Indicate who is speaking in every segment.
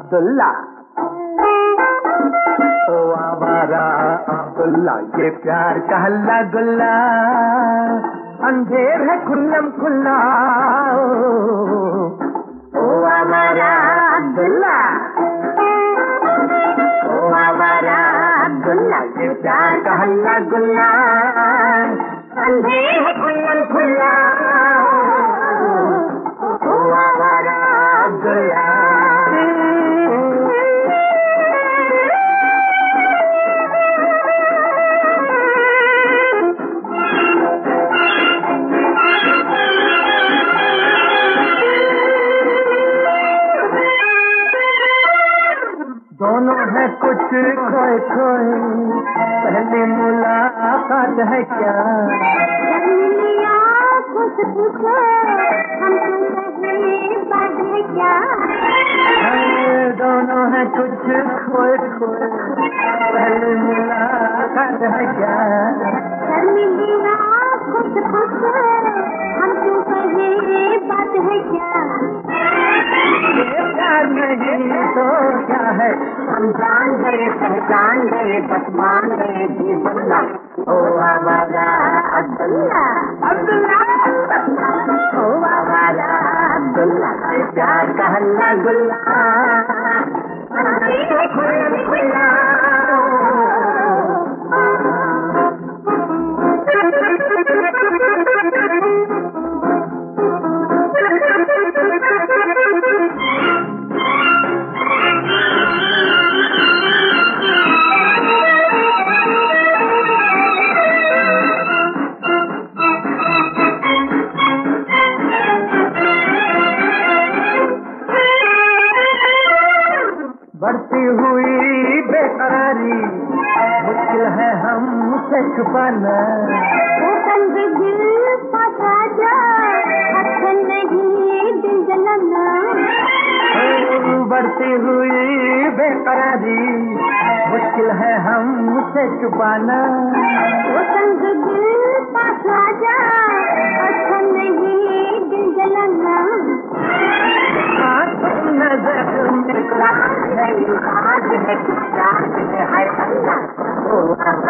Speaker 1: अब्दुल्ला, ओ आवारा अब्दुल्ला, ये प्यार का हल्ला गुल्ला, अंधेर है खुल्लम खुल्ला। ओ आवारा अब्दुल्ला, ओ आवारा अब्दुल्ला, ये प्यार का हल्ला गुल्ला, अंधेर है खुल्लम खुल्ला। ओ आवारा अब्दुल्ला। दोनों है कुछ खोए खोए, पहली मुलाकात है क्या? कुछ पूछो हमसे बात है क्या? दोनों है कुछ खोए खोए, पहली मुलाकात है क्या? कुछ पूछो हमसे बात है क्या? प्यार नहीं तो क्या है, हम जान गए पहचान गए बस मान गए जी बल्ला। ओ आवारा अब्दुल्ला, अब्दुल्ला, ओ आवारा अब्दुल्ला, प्यार का हल्ला गुल्ला, खुल्ला खुल्ला। बढ़ती हुई बेकरारी मुश्किल है हमसे छुपाना। दिल पता जा अच्छा नहीं दिल जलाना। बढ़ती हुई बेकरारी मुश्किल है हमसे छुपाना। दिल पता जा अच्छा नहीं दिल जलाना। नजर में राज है, राज है, राज है अल्लाह। ओ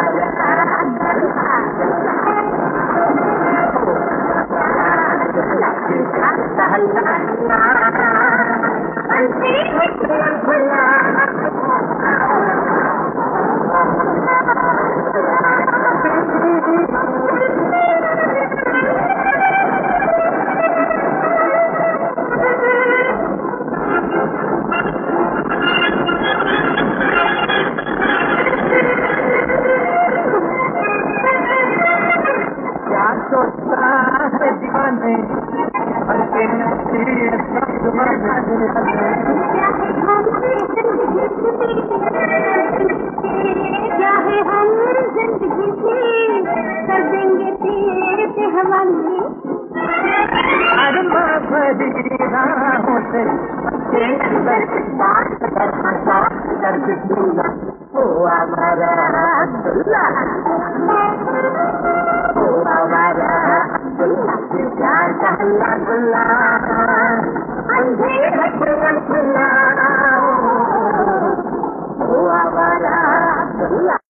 Speaker 1: सोचता है दीवाने हल्के क्या है हम जिंदगी की कर देंगे तेरे हवाले। अरमा भरी राहों से ओ हमारा अब्दुल्ला, ओ हमारा अब्दुल्ला, प्यार का हल्ला गुल्ला, अंधेर है खुल्ला खुल्ला। ओ हमारा अब्दुल्ला।